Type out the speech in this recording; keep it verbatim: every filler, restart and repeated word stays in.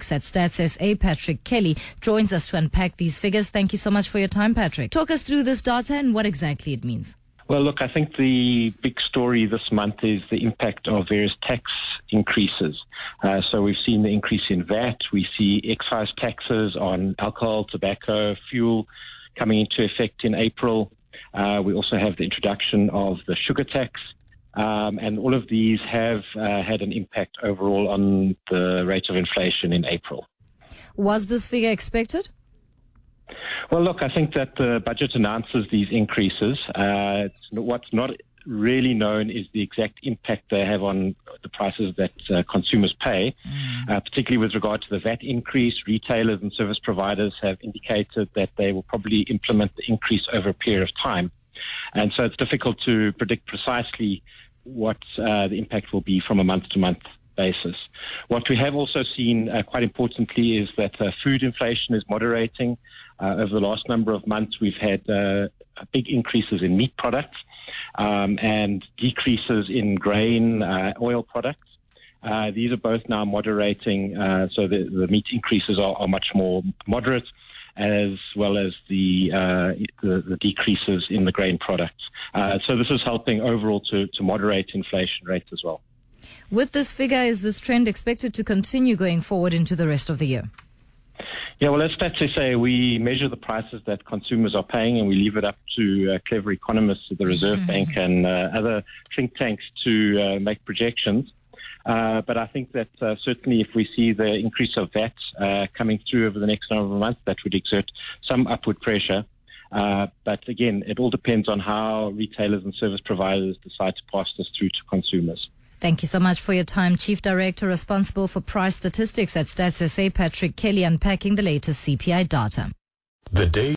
Statistics at Stats S A, Patrick Kelly, joins us to unpack these figures. Thank you so much for your time, Patrick. Talk us through this data and what exactly it means. Well, look, I think the big story this month is the impact of various tax increases. Uh, so we've seen the increase in V A T. We see excise taxes on alcohol, tobacco, fuel coming into effect in April. Uh, we also have the introduction of the sugar tax. Um, and all of these have uh, had an impact overall on the rate of inflation in April. Was this figure expected? Well, look, I think that the budget announces these increases. Uh, what's not really known is the exact impact they have on the prices that uh, consumers pay, mm. uh, particularly with regard to the V A T increase. Retailers and service providers have indicated that they will probably implement the increase over a period of time. And so it's difficult to predict precisely what uh, the impact will be from a month-to-month basis. What we have also seen, uh, quite importantly, is that uh, food inflation is moderating. Uh, over the last number of months, we've had uh, big increases in meat products um, and decreases in grain, uh, oil products. Uh, these are both now moderating, uh, so the, the meat increases are, are much more moderate, as well as the, uh, the, the decreases in the grain products. Uh, so this is helping overall to, to moderate inflation rates as well. With this figure, is this trend expected to continue going forward into the rest of the year? Yeah, well, as Stats S A, we measure the prices that consumers are paying, and we leave it up to uh, clever economists at the Reserve mm-hmm. Bank and uh, other think tanks to uh, make projections. Uh, but I think that uh, certainly if we see the increase of V A T uh, coming through over the next number of months, that would exert some upward pressure. Uh, but again, it all depends on how retailers and service providers decide to pass this through to consumers. Thank you so much for your time. Chief Director responsible for price statistics at Stats S A, Patrick Kelly, unpacking the latest C P I data. The day